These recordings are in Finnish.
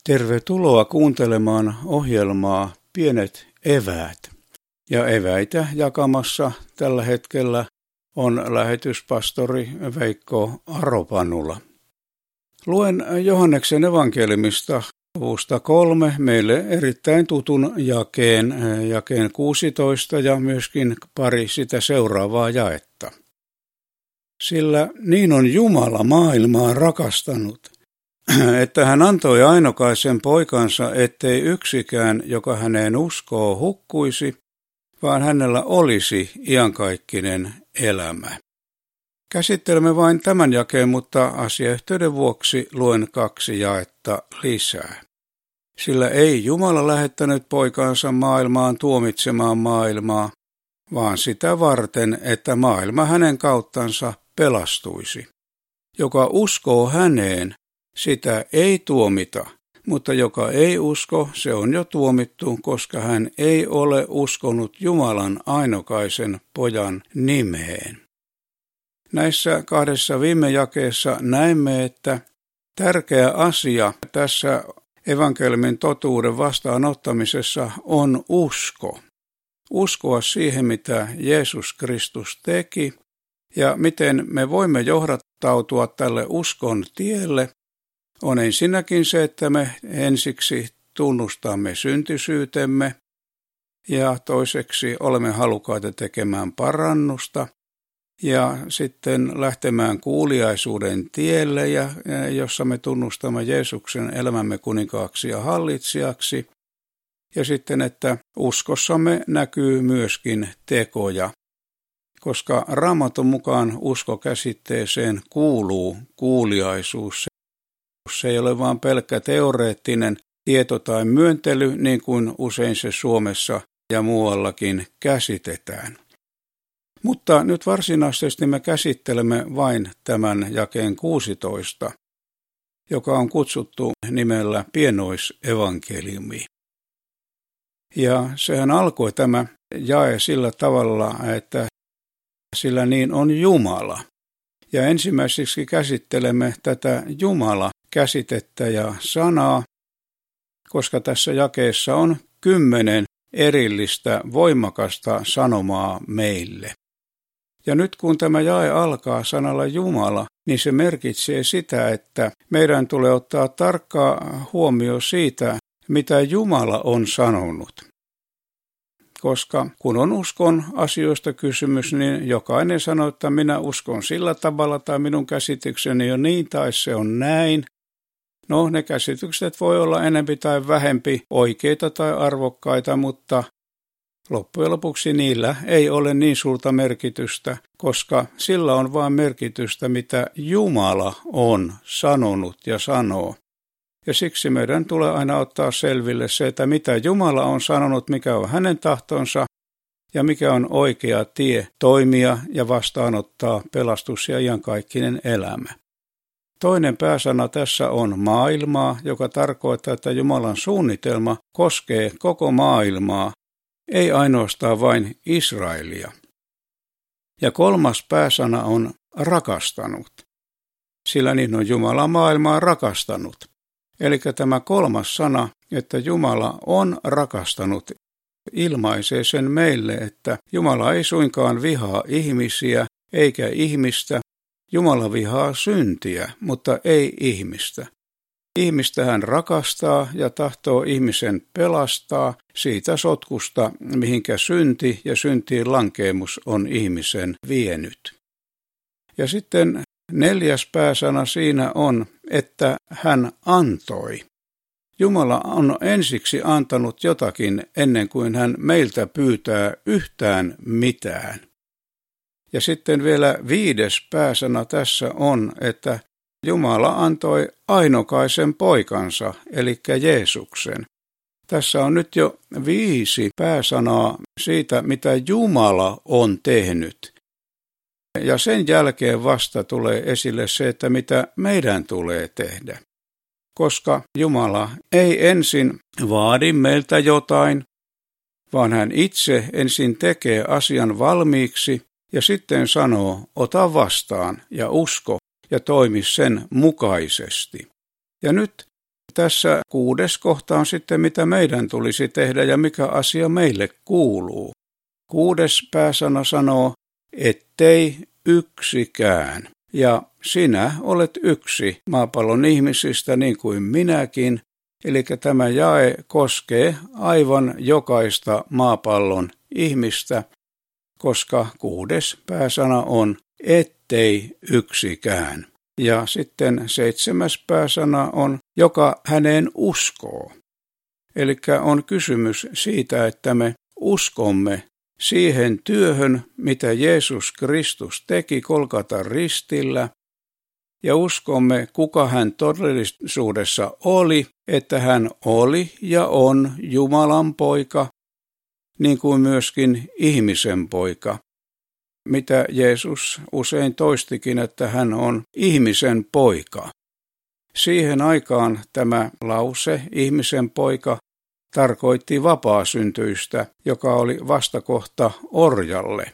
Tervetuloa kuuntelemaan ohjelmaa Pienet eväät. Ja eväitä jakamassa tällä hetkellä on lähetyspastori Veikko Aropanula. Luen Johanneksen evankeliumista luvusta 3 meille erittäin tutun jakeen 16 ja myöskin pari sitä seuraavaa jaetta. Sillä niin on Jumala maailmaa rakastanut, että hän antoi ainokaisen poikansa, ettei yksikään, joka häneen uskoo, hukkuisi, vaan hänellä olisi iankaikkinen elämä. Käsittelemme vain tämän jakeen, mutta asiayhteyden vuoksi luen 2 jaetta lisää. Sillä ei Jumala lähettänyt poikansa maailmaan tuomitsemaan maailmaa, vaan sitä varten, että maailma hänen kauttansa pelastuisi. Joka uskoo häneen, sitä ei tuomita, mutta joka ei usko, se on jo tuomittu, koska hän ei ole uskonut Jumalan ainokaisen pojan nimeen. Näissä 2 viime jakeessa näemme, että tärkeä asia tässä evankeliumin totuuden vastaanottamisessa on usko. Uskoa siihen, mitä Jeesus Kristus teki ja miten me voimme johdattautua tälle uskon tielle. On ensinnäkin se, että me ensiksi tunnustamme syntisyytemme ja toiseksi olemme halukkaita tekemään parannusta ja sitten lähtemään kuuliaisuuden tielle, jossa me tunnustamme Jeesuksen elämämme kuninkaaksi ja hallitsijaksi. Ja sitten, että uskossamme näkyy myöskin tekoja, koska Raamatun mukaan uskokäsitteeseen kuuluu kuuliaisuus. Se ei ole vain pelkkä teoreettinen tieto tai myöntely, niin kuin usein se Suomessa ja muuallakin käsitetään. Mutta nyt varsinaisesti me käsittelemme vain tämän jakeen 16, joka on kutsuttu nimellä pienoisevankeliumi. Ja sehän alkoi tämä jae sillä tavalla, että sillä niin on Jumala. Ja ensimmäiseksi käsittelemme tätä Jumala-käsitettä ja sanaa, koska tässä jakeessa on 10 erillistä voimakasta sanomaa meille. Ja nyt kun tämä jae alkaa sanalla Jumala, niin se merkitsee sitä, että meidän tulee ottaa tarkkaa huomio siitä, mitä Jumala on sanonut. Koska kun on uskon asioista kysymys, niin jokainen sanoo, että minä uskon sillä tavalla tai minun käsitykseni on niin tai se on näin. No, ne käsitykset voi olla enempi tai vähempi oikeita tai arvokkaita, mutta loppujen lopuksi niillä ei ole niin suurta merkitystä, koska sillä on vain merkitystä, mitä Jumala on sanonut ja sanoo. Ja siksi meidän tulee aina ottaa selville se, että mitä Jumala on sanonut, mikä on hänen tahtonsa ja mikä on oikea tie toimia ja vastaanottaa pelastus ja iankaikkinen elämä. Toinen pääsana tässä on maailmaa, joka tarkoittaa, että Jumalan suunnitelma koskee koko maailmaa, ei ainoastaan vain Israelia. Ja 3. pääsana on rakastanut, sillä niin on Jumala maailmaa rakastanut. Eli tämä 3. sana, että Jumala on rakastanut, ilmaisee sen meille, että Jumala ei suinkaan vihaa ihmisiä eikä ihmistä. Jumala vihaa syntiä, mutta ei ihmistä. Ihmistä hän rakastaa ja tahtoo ihmisen pelastaa siitä sotkusta, mihinkä synti ja syntiin lankeemus on ihmisen vienyt. Ja sitten 4. pääsana siinä on, että hän antoi. Jumala on ensiksi antanut jotakin ennen kuin hän meiltä pyytää yhtään mitään. Ja sitten vielä 5. pääsana tässä on, että Jumala antoi ainokaisen poikansa, eli Jeesuksen. Tässä on nyt jo 5 pääsanaa siitä, mitä Jumala on tehnyt. Ja sen jälkeen vasta tulee esille se, että mitä meidän tulee tehdä. Koska Jumala ei ensin vaadi meiltä jotain, vaan hän itse ensin tekee asian valmiiksi ja sitten sanoo, ota vastaan ja usko ja toimi sen mukaisesti. Ja nyt tässä 6. kohta on sitten, mitä meidän tulisi tehdä ja mikä asia meille kuuluu. 6. pääsana sanoo, ettei yksikään. Ja sinä olet yksi maapallon ihmisistä niin kuin minäkin. Eli tämä jae koskee aivan jokaista maapallon ihmistä, koska 6. pääsana on, ettei yksikään. Ja sitten 7. pääsana on, joka häneen uskoo. Eli on kysymys siitä, että me uskomme siihen työhön, mitä Jeesus Kristus teki Golgatan ristillä, ja uskomme, kuka hän todellisuudessa oli, että hän oli ja on Jumalan poika, niin kuin myöskin ihmisen poika. Mitä Jeesus usein toistikin, että hän on ihmisen poika. Siihen aikaan tämä lause, ihmisen poika, tarkoitti vapaasyntyistä, joka oli vastakohta orjalle.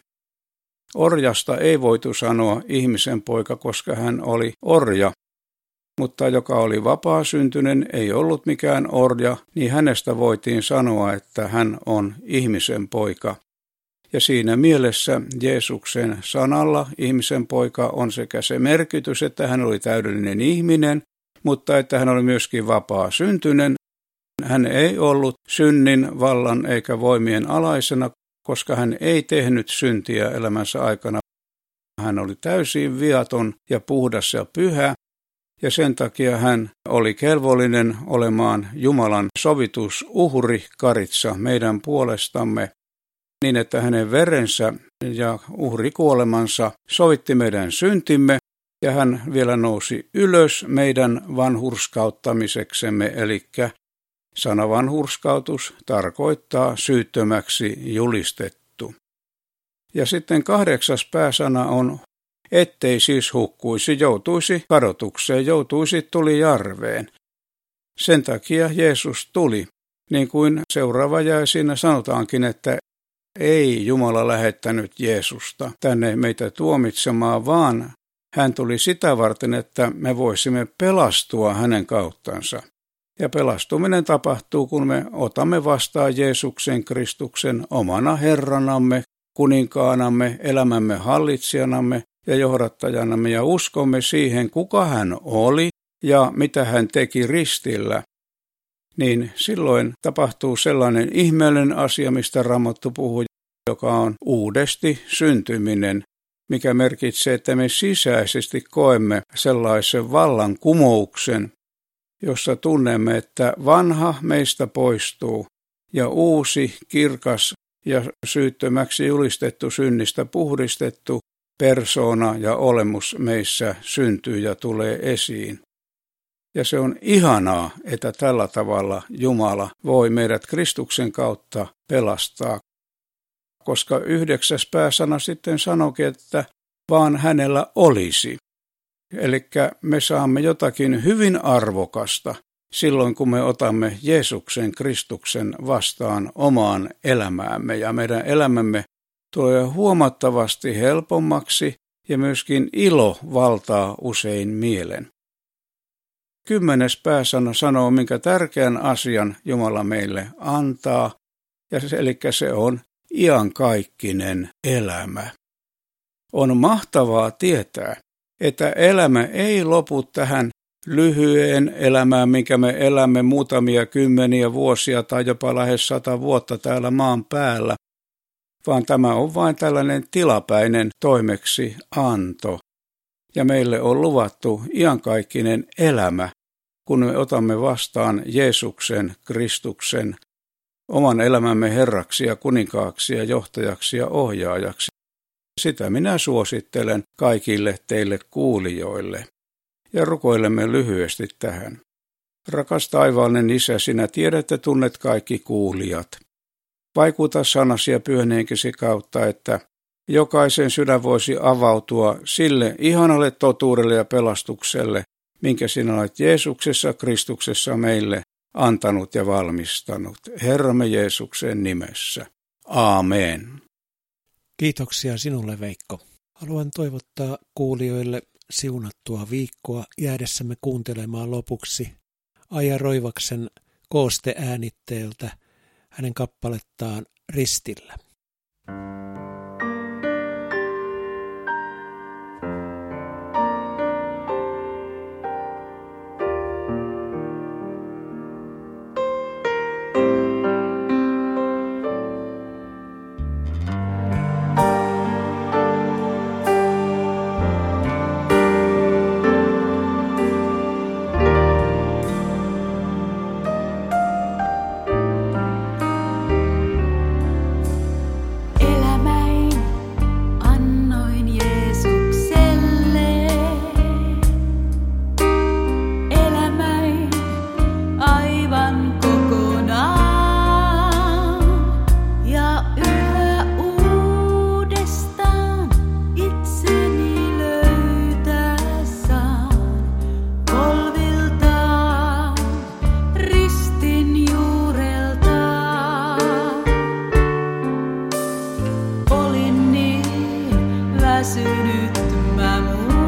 Orjasta ei voitu sanoa ihmisen poika, koska hän oli orja, mutta joka oli vapaasyntyinen, ei ollut mikään orja, niin hänestä voitiin sanoa, että hän on ihmisen poika. Ja siinä mielessä Jeesuksen sanalla ihmisen poika on sekä se merkitys, että hän oli täydellinen ihminen, mutta että hän oli myöskin vapaasyntyinen. Hän ei ollut synnin, vallan eikä voimien alaisena, koska hän ei tehnyt syntiä elämänsä aikana. Hän oli täysin viaton ja puhdas ja pyhä, ja sen takia hän oli kelvollinen olemaan Jumalan sovitusuhri karitsa meidän puolestamme, niin että hänen verensä ja uhrikuolemansa sovitti meidän syntimme, ja hän vielä nousi ylös meidän vanhurskauttamiseksemme, eli sana vanhurskautus tarkoittaa syyttömäksi julistettu. Ja sitten 8. pääsana on, ettei siis hukkuisi, joutuisi kadotukseen, joutuisi tulijarveen. Sen takia Jeesus tuli, niin kuin seuraava jae siinä sanotaankin, että ei Jumala lähettänyt Jeesusta tänne meitä tuomitsemaan, vaan hän tuli sitä varten, että me voisimme pelastua hänen kauttansa. Ja pelastuminen tapahtuu, kun me otamme vastaan Jeesuksen Kristuksen omana Herranamme, kuninkaanamme, elämämme hallitsijanamme ja johdattajanamme ja uskomme siihen, kuka hän oli ja mitä hän teki ristillä. Niin silloin tapahtuu sellainen ihmeellinen asia, mistä Raamattu puhuu, joka on uudesti syntyminen, mikä merkitsee, että me sisäisesti koemme sellaisen vallankumouksen, jossa tunnemme, että vanha meistä poistuu ja uusi, kirkas ja syyttömäksi julistettu, synnistä puhdistettu persoona ja olemus meissä syntyy ja tulee esiin. Ja se on ihanaa, että tällä tavalla Jumala voi meidät Kristuksen kautta pelastaa, koska 9. pääsana sitten sanoikin, että vaan hänellä olisi. Eli me saamme jotakin hyvin arvokasta silloin, kun me otamme Jeesuksen Kristuksen vastaan omaan elämäämme. Ja meidän elämämme tulee huomattavasti helpommaksi ja myöskin ilo valtaa usein mielen. 10. pääsana sanoo, minkä tärkeän asian Jumala meille antaa, eli se on iankaikkinen elämä. On mahtavaa tietää, että elämä ei lopu tähän lyhyeen elämään, minkä me elämme muutamia kymmeniä vuosia tai jopa lähes 100 vuotta täällä maan päällä, vaan tämä on vain tällainen tilapäinen toimeksianto. Ja meille on luvattu iankaikkinen elämä, kun me otamme vastaan Jeesuksen, Kristuksen, oman elämämme Herraksi ja kuninkaaksi ja johtajaksi ja ohjaajaksi. Sitä minä suosittelen kaikille teille kuulijoille. Ja rukoilemme lyhyesti tähän. Rakas taivaallinen Isä, sinä tiedät ja tunnet kaikki kuulijat. Vaikuta sanasi ja Pyhän Henkesi kautta, että jokaisen sydän voisi avautua sille ihanalle totuudelle ja pelastukselle, minkä sinä olet Jeesuksessa Kristuksessa meille antanut ja valmistanut. Herramme Jeesuksen nimessä. Aamen. Kiitoksia sinulle, Veikko. Haluan toivottaa kuulijoille siunattua viikkoa jäädessämme kuuntelemaan lopuksi Aija Roivaksen koosteäänitteeltä hänen kappalettaan Ristillä. Väsynyt mä